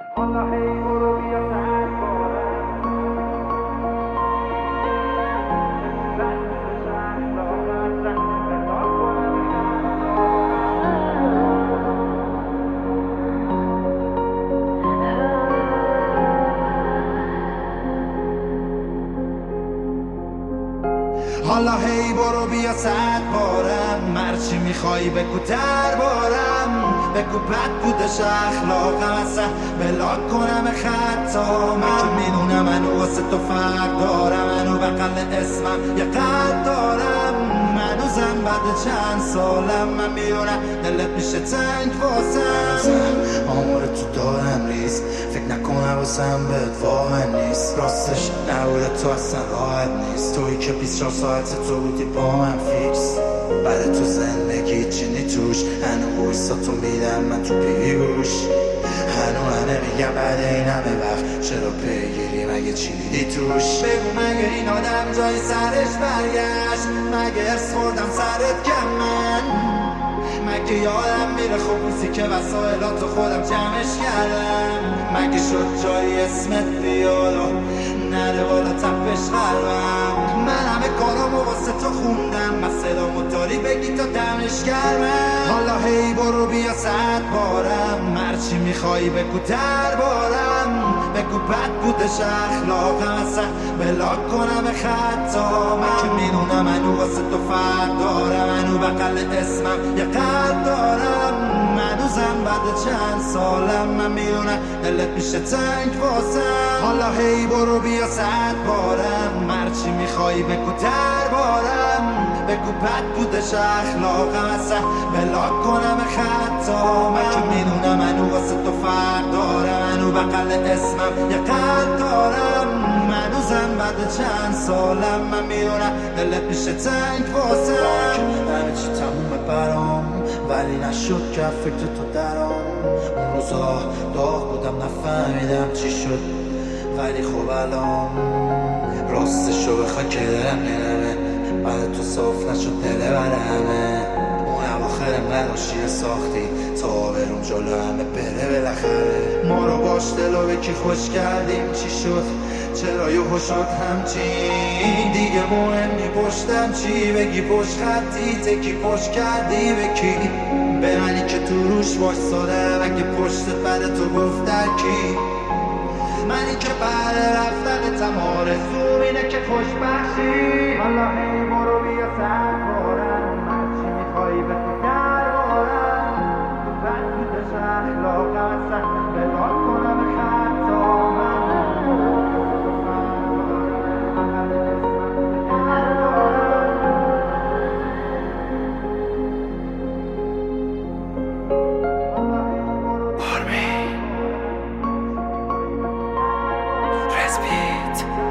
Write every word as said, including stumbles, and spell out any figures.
حالا هی برو بیا صد بارم، مرچی میخوایی بگو دربارم، بگو بد بودش اخلاقم اصلا بلاک کنم خطا. من که میدونم منو واسه تو فرق دارم، منو بقل اسمم یه قد دارم، منو زن بعد چند سالم من میدونم دلت میشه تنگ واسم. آمار تو دارم ریز، فکر نکنم واسم بهت واقع نیست، راستش نبوده تو اصلا راحت نیست، توی که بیست و چهار ساعت تو بودی با من فیکس، بعد تو زندگی چینی توش، هنو بویسا تو میدم من تو پیگوش، هنو هنه میگم بعد این همه وقت چرا پیگیری مگه چی دیدی توش. بگو مگه این آدم جای سرش برگشت، مگه ارس خوردم سرت کم من، مگه یادم میره خب روزی که وسایلاتو خودم جمعش کردم، مگه شد جای اسمت بیاد و نره بالا تپش قلبم. من همه کارامو واسه تو خوندم، من صدامو داری بگی تا دمش کردم. حالا هی برو بیا صد بارم، مرچی میخوایی بگو دربارم، بگو بد بودش اخلاقم اصلا بلاک کنم خطا. من که میدونم منو واسه تو فرق دارم، منو بقل اسمم یه قد دارم، منو زن بعد چند سالم من میدونم دلت میشه تنگ واسم. حالا هی برو بیا صد بارم، مرچی میخوایی بگو دربارم، بگو بد بودش اخلاقم اصلا بلاک کنم خطا. من که میدونم منو واسه تو فرق دارم، منو بقل اسمم یه قد دارم، منو زن بعد چند سالم من میدونم دلت میشه تنگ واسم. همه چی تمومه برام ولی نشد که فکر تو درام، اون روزا داغ بودم نفهمیدم چی شد ولی خب الان راستشو بخوای که دلم نرمه، بعد تو صاف نشد دل برمه. اون اواخر نداشتی ساختی تا برم جلو همه بره بالاخره، ما رو باش دلو به کی خوش کردیم چی شد چرا یهو شد همچین، دیگه مهم نی پشتم چی بگی پشت خطی تکی پشت کردی به کی، به منی که تو روش وایسادم اگه پشت بده تو گفت در کی، منی که بعد رفتنتم آرزوم اینه که خوشبخشی. حالا هی برو بیا صد بارم، من چی میخوایی بگو دربارم، تو بد بودش اخلاقم اصلا بلاک کنم خطا. Respect.